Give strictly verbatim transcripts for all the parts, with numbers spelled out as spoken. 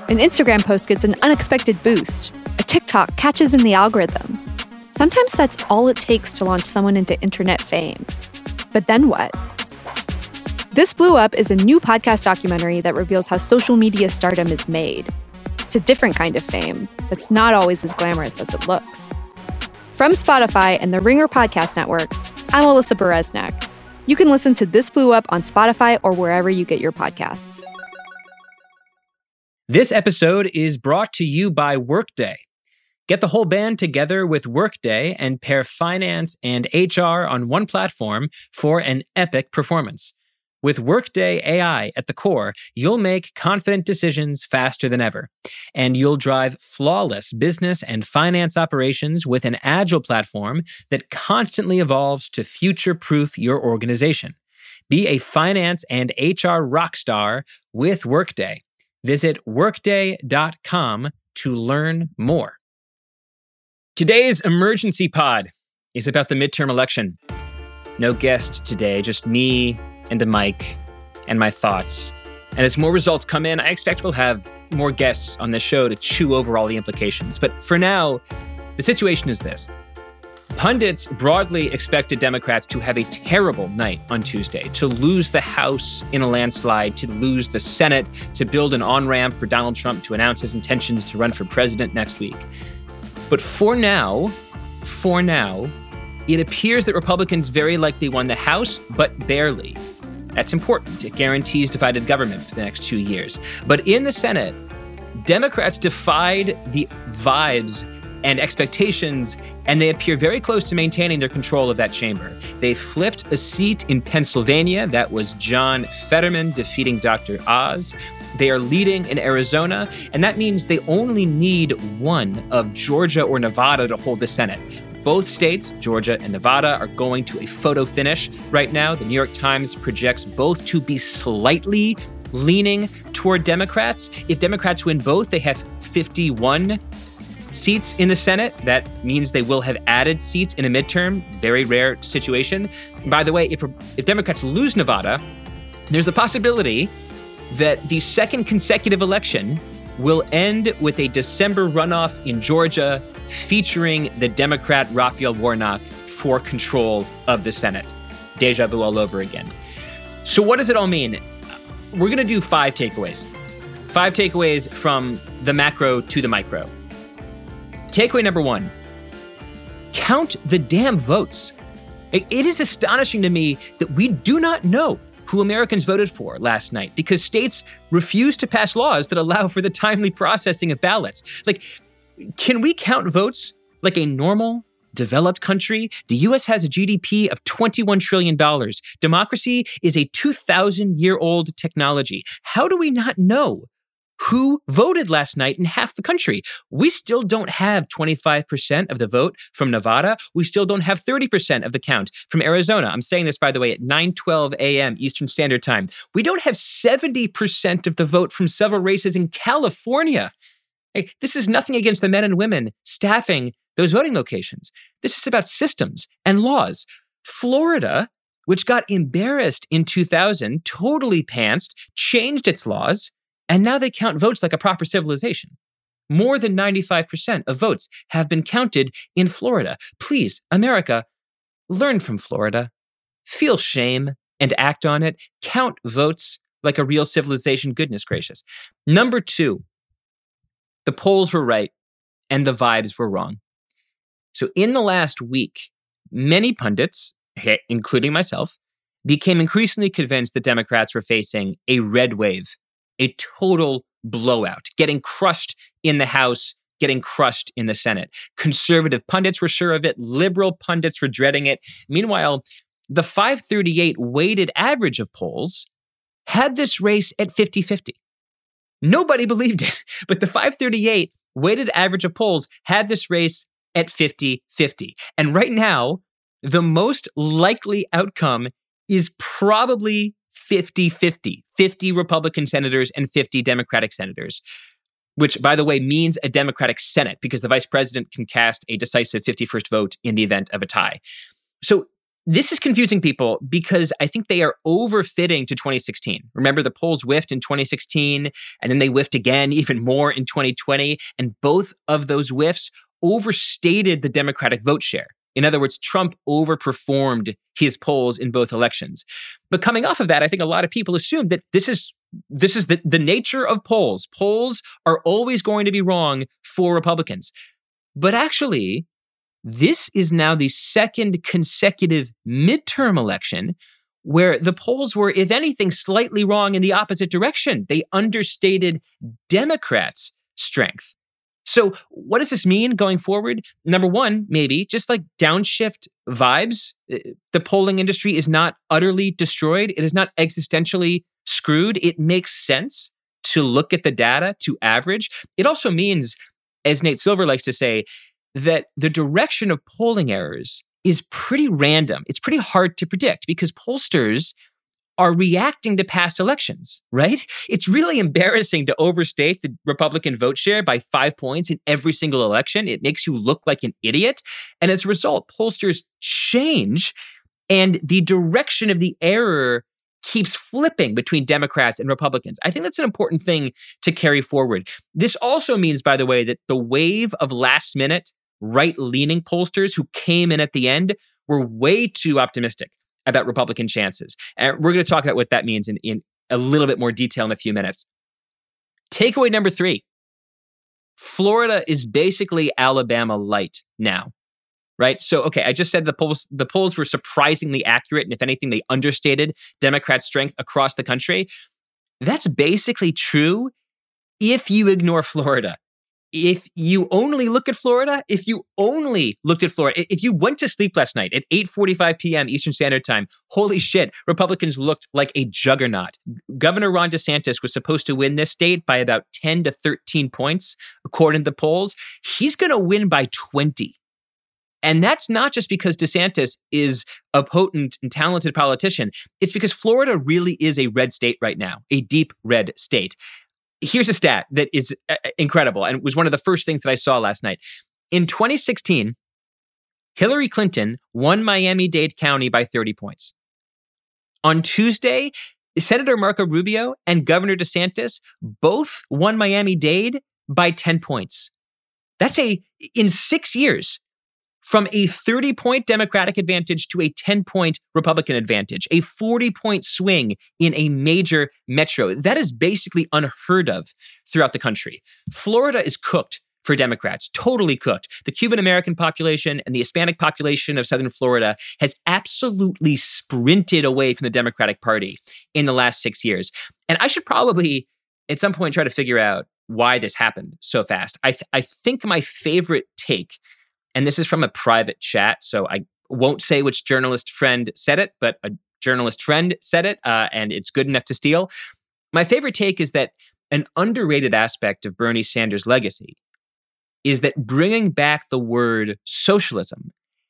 An Instagram post gets an unexpected boost. A TikTok catches in the algorithm. Sometimes that's all it takes to launch someone into internet fame. But then what? This Blew Up is a new podcast documentary that reveals how social media stardom is made. It's a different kind of fame that's not always as glamorous as it looks. From Spotify and the Ringer Podcast Network, I'm Alyssa Bereznek. You can listen to This Blew Up on Spotify or wherever you get your podcasts. This episode is brought to you by Workday. Get the whole band together with Workday and pair finance and H R on one platform for an epic performance. With Workday A I at the core, you'll make confident decisions faster than ever. And you'll drive flawless business and finance operations with an agile platform that constantly evolves to future-proof your organization. Be a finance and H R rockstar with Workday. Visit workday dot com to learn more. Today's emergency pod is about the midterm election. No guest today, just me and a mic and my thoughts. And as more results come in, I expect we'll have more guests on the show to chew over all the implications. But for now, the situation is this. Pundits broadly expected Democrats to have a terrible night on Tuesday, to lose the House in a landslide, to lose the Senate, to build an on-ramp for Donald Trump to announce his intentions to run for president next week. But for now, for now, it appears that Republicans very likely won the House, but barely. That's important. It guarantees divided government for the next two years. But in the Senate, Democrats defied the vibes and expectations, and they appear very close to maintaining their control of that chamber. They flipped a seat in Pennsylvania. That was John Fetterman defeating Doctor Oz. They are leading in Arizona, and that means they only need one of Georgia or Nevada to hold the Senate. Both states, Georgia and Nevada, are going to a photo finish right now. The New York Times projects both to be slightly leaning toward Democrats. If Democrats win both, they have fifty-one seats in the Senate. That means they will have added seats in a midterm, very rare situation. And by the way, if, if Democrats lose Nevada, there's a possibility that the second consecutive election will end with a December runoff in Georgia featuring the Democrat Raphael Warnock for control of the Senate. Deja vu all over again. So what does it all mean? We're going to do five takeaways. Five takeaways from the macro to the micro. Takeaway number one, count the damn votes. It is astonishing to me that we do not know who Americans voted for last night because states refuse to pass laws that allow for the timely processing of ballots. Like, can we count votes like a normal, developed country? The U S has a G D P of twenty-one trillion dollars. Democracy is a two thousand year old technology. How do we not know who voted last night in half the country? We still don't have twenty-five percent of the vote from Nevada. We still don't have thirty percent of the count from Arizona. I'm saying this, by the way, at nine twelve a.m. Eastern Standard Time. We don't have seventy percent of the vote from several races in California. Hey, this is nothing against the men and women staffing those voting locations. This is about systems and laws. Florida, which got embarrassed in two thousand, totally pantsed, changed its laws, and now they count votes like a proper civilization. More than ninety-five percent of votes have been counted in Florida. Please, America, learn from Florida. Feel shame and act on it. Count votes like a real civilization. Goodness gracious. Number two, the polls were right and the vibes were wrong. So in the last week, many pundits, including myself, became increasingly convinced that Democrats were facing a red wave, a total blowout, getting crushed in the House, getting crushed in the Senate. Conservative pundits were sure of it. Liberal pundits were dreading it. Meanwhile, the five thirty-eight weighted average of polls had this race at fifty-fifty. Nobody believed it, but the five thirty-eight weighted average of polls had this race at fifty-fifty. And right now, the most likely outcome is probably fifty-fifty. fifty Republican senators and fifty Democratic senators, which, by the way, means a Democratic Senate because the vice president can cast a decisive fifty-first vote in the event of a tie. So This is confusing people because I think they are overfitting to twenty sixteen. Remember, the polls whiffed in twenty sixteen, and then they whiffed again even more in twenty twenty. And both of those whiffs overstated the Democratic vote share. In other words, Trump overperformed his polls in both elections. But coming off of that, I think a lot of people assumed that this is this is the, the nature of polls. Polls are always going to be wrong for Republicans. But actually, this is now the second consecutive midterm election where the polls were, if anything, slightly wrong in the opposite direction. They understated Democrats' strength. So what does this mean going forward? Number one, maybe just like downshift vibes. The polling industry is not utterly destroyed. It is not existentially screwed. It makes sense to look at the data, to average. It also means, as Nate Silver likes to say, that the direction of polling errors is pretty random. It's pretty hard to predict because pollsters are reacting to past elections, right? It's really embarrassing to overstate the Republican vote share by five points in every single election. It makes you look like an idiot. And as a result, pollsters change and the direction of the error keeps flipping between Democrats and Republicans. I think that's an important thing to carry forward. This also means, by the way, that the wave of last minute right-leaning pollsters who came in at the end were way too optimistic about Republican chances. And we're going to talk about what that means in, in a little bit more detail in a few minutes. Takeaway number three, Florida is basically Alabama light now, right? So, okay, I just said the polls, the polls were surprisingly accurate, and if anything, they understated Democrats' strength across the country. That's basically true if you ignore Florida. If you only look at Florida, if you only looked at Florida, if you went to sleep last night at eight forty-five p.m. Eastern Standard Time, holy shit, Republicans looked like a juggernaut. Governor Ron DeSantis was supposed to win this state by about ten to thirteen points, according to the polls. He's going to win by twenty. And that's not just because DeSantis is a potent and talented politician. It's because Florida really is a red state right now, a deep red state. Here's a stat that is uh, incredible and was one of the first things that I saw last night. In twenty sixteen, Hillary Clinton won Miami-Dade County by thirty points. On Tuesday, Senator Marco Rubio and Governor DeSantis both won Miami-Dade by ten points. That's a, in six years, from a thirty-point Democratic advantage to a ten-point Republican advantage, a forty-point swing in a major metro. That is basically unheard of throughout the country. Florida is cooked for Democrats, totally cooked. The Cuban-American population and the Hispanic population of Southern Florida has absolutely sprinted away from the Democratic Party in the last six years. And I should probably, at some point, try to figure out why this happened so fast. I, th- I think my favorite take, and this is from a private chat, so I won't say which journalist friend said it, but a journalist friend said it, uh, and it's good enough to steal. My favorite take is that an underrated aspect of Bernie Sanders' legacy is that bringing back the word socialism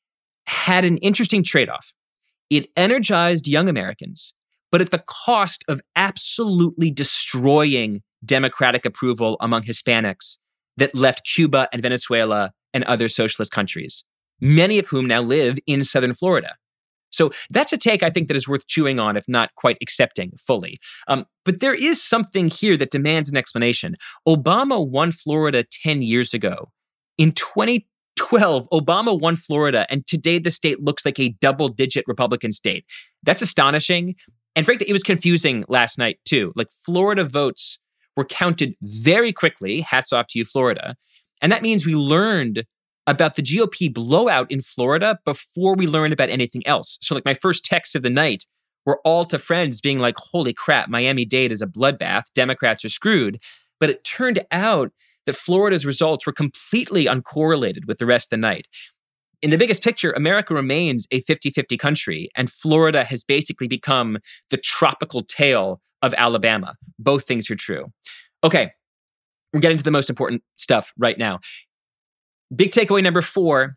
had an interesting trade-off. It energized young Americans, but at the cost of absolutely destroying Democratic approval among Hispanics that left Cuba and Venezuela and other socialist countries, many of whom now live in Southern Florida. So that's a take I think that is worth chewing on, if not quite accepting fully. Um, but there is something here that demands an explanation. Obama won Florida ten years ago. In twenty twelve, Obama won Florida, and today the state looks like a double-digit Republican state. That's astonishing. And frankly, it was confusing last night, too. Like, Florida votes were counted very quickly. Hats off to you, Florida. And that means we learned about the G O P blowout in Florida before we learned about anything else. So like my first texts of the night were all to friends being like, holy crap, Miami-Dade is a bloodbath. Democrats are screwed. But it turned out that Florida's results were completely uncorrelated with the rest of the night. In the biggest picture, America remains a fifty-fifty country, and Florida has basically become the tropical tail of Alabama. Both things are true. Okay, we're getting to the most important stuff right now. Big takeaway number four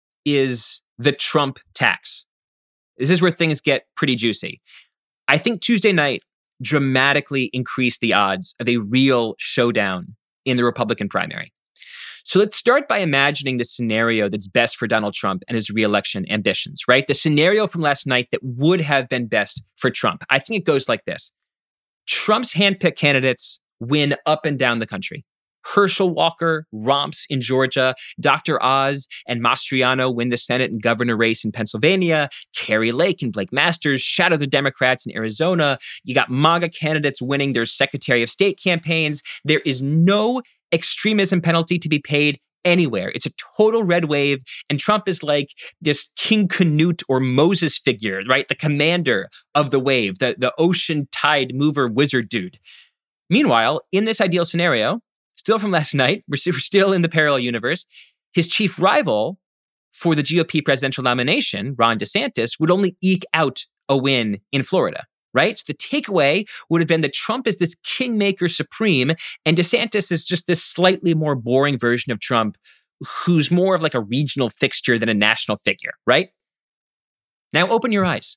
is the Trump tax. This is where things get pretty juicy. I think Tuesday night dramatically increased the odds of a real showdown in the Republican primary. So let's start by imagining the scenario that's best for Donald Trump and his re-election ambitions, right? The scenario from last night that would have been best for Trump. I think it goes like this. Trump's handpicked candidates win up and down the country. Herschel Walker romps in Georgia. Doctor Oz and Mastriano win the Senate and governor race in Pennsylvania. Kari Lake and Blake Masters shadow the Democrats in Arizona. You got MAGA candidates winning their Secretary of State campaigns. There is no extremism penalty to be paid anywhere. It's a total red wave. And Trump is like this King Canute or Moses figure, right? The commander of the wave, the, the ocean tide mover wizard dude. Meanwhile, in this ideal scenario, still from last night, we're still in the parallel universe, his chief rival for the G O P presidential nomination, Ron DeSantis, would only eke out a win in Florida, right? So the takeaway would have been that Trump is this kingmaker supreme, and DeSantis is just this slightly more boring version of Trump who's more of like a regional fixture than a national figure, right? Now open your eyes.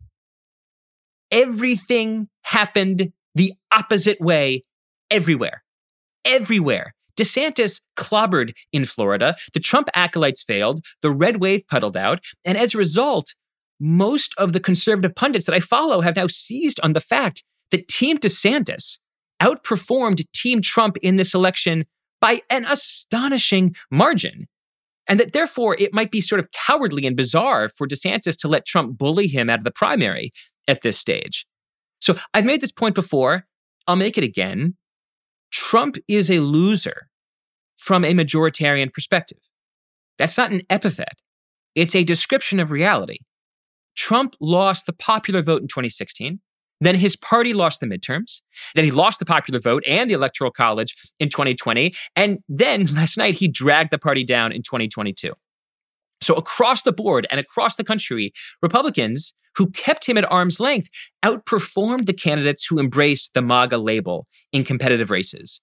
Everything happened the opposite way everywhere. Everywhere. DeSantis clobbered in Florida. The Trump acolytes failed. The red wave puddled out. And as a result, most of the conservative pundits that I follow have now seized on the fact that Team DeSantis outperformed Team Trump in this election by an astonishing margin. And that therefore it might be sort of cowardly and bizarre for DeSantis to let Trump bully him out of the primary at this stage. So I've made this point before. I'll make it again. Trump is a loser from a majoritarian perspective. That's not an epithet. It's a description of reality. Trump lost the popular vote in twenty sixteen. Then his party lost the midterms. Then he lost the popular vote and the Electoral College in twenty twenty. And then last night, he dragged the party down in twenty twenty-two. So across the board and across the country, Republicans who kept him at arm's length outperformed the candidates who embraced the MAGA label in competitive races.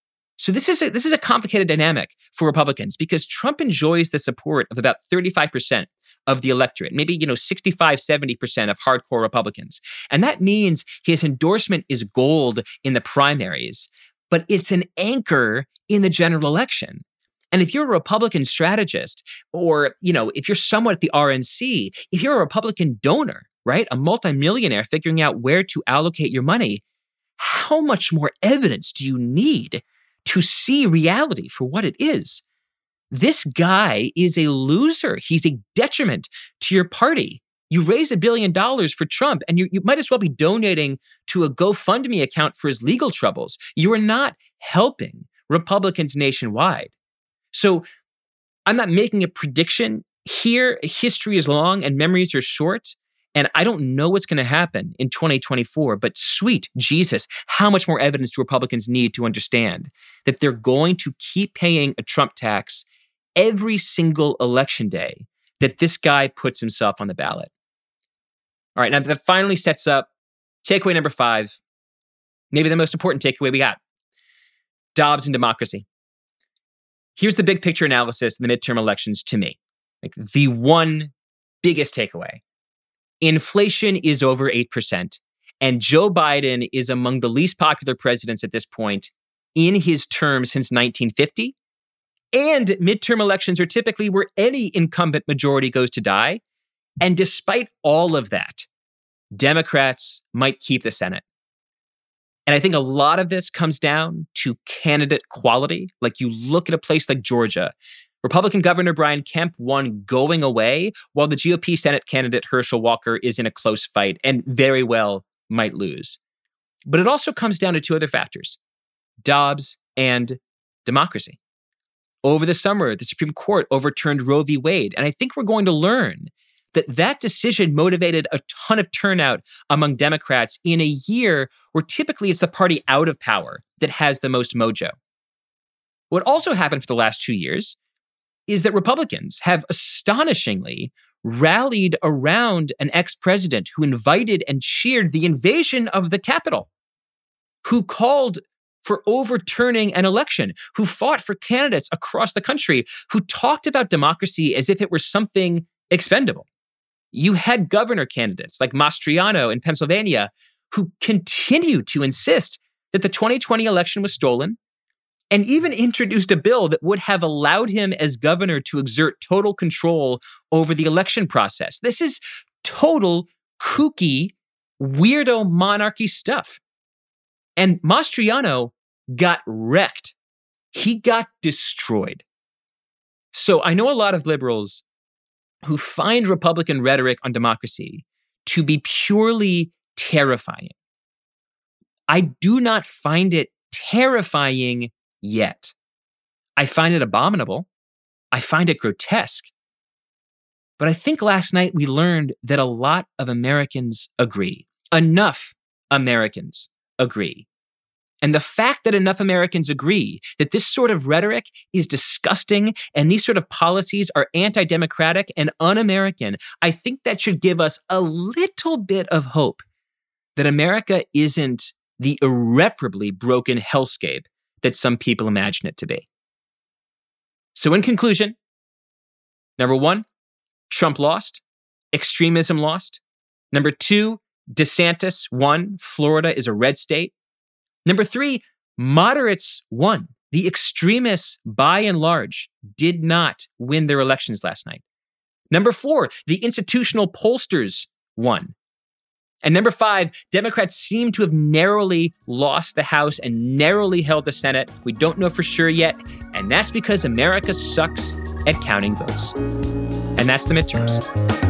So this is a, this is a complicated dynamic for Republicans because Trump enjoys the support of about thirty-five percent of the electorate, maybe, you know, sixty-five, seventy percent of hardcore Republicans. And that means his endorsement is gold in the primaries, but it's an anchor in the general election. And if you're a Republican strategist, or, you know, if you're somewhat at the R N C, if you're a Republican donor, right, a multimillionaire figuring out where to allocate your money, how much more evidence do you need to see reality for what it is? This guy is a loser. He's a detriment to your party. You raise a billion dollars for Trump, and you, you might as well be donating to a GoFundMe account for his legal troubles. You are not helping Republicans nationwide. So I'm not making a prediction here. History is long and memories are short. And I don't know what's going to happen in twenty twenty-four, but sweet Jesus, how much more evidence do Republicans need to understand that they're going to keep paying a Trump tax every single election day that this guy puts himself on the ballot? All right, now that finally sets up takeaway number five, maybe the most important takeaway we got. Dobbs and democracy. Here's the big picture analysis in the midterm elections to me. Like the one biggest takeaway. Inflation is over eight percent, and Joe Biden is among the least popular presidents at this point in his term since nineteen fifty. And midterm elections are typically where any incumbent majority goes to die. And despite all of that, Democrats might keep the Senate. And I think a lot of this comes down to candidate quality. Like you look at a place like Georgia, Republican Governor Brian Kemp won going away, while the G O P Senate candidate Herschel Walker is in a close fight and very well might lose. But it also comes down to two other factors, Dobbs and democracy. Over the summer, the Supreme Court overturned Roe v. Wade, and I think we're going to learn that that decision motivated a ton of turnout among Democrats in a year where typically it's the party out of power that has the most mojo. What also happened for the last two years is that Republicans have astonishingly rallied around an ex-president who invited and cheered the invasion of the Capitol, who called for overturning an election, who fought for candidates across the country, who talked about democracy as if it were something expendable. You had governor candidates like Mastriano in Pennsylvania who continued to insist that the twenty twenty election was stolen and even introduced a bill that would have allowed him as governor to exert total control over the election process. This is total kooky, weirdo monarchy stuff. And Mastriano got wrecked. He got destroyed. So I know a lot of liberals who find Republican rhetoric on democracy to be purely terrifying. I do not find it terrifying yet. I find it abominable. I find it grotesque. But I think last night we learned that a lot of Americans agree. Enough Americans agree. And the fact that enough Americans agree that this sort of rhetoric is disgusting and these sort of policies are anti-democratic and un-American, I think that should give us a little bit of hope that America isn't the irreparably broken hellscape that some people imagine it to be. So in conclusion, number one, Trump lost, extremism lost. Number two, DeSantis won. Florida is a red state. Number three, moderates won. The extremists, by and large, did not win their elections last night. Number four, the institutional pollsters won. And number five, Democrats seem to have narrowly lost the House and narrowly held the Senate. We don't know for sure yet. And that's because America sucks at counting votes. And that's the midterms.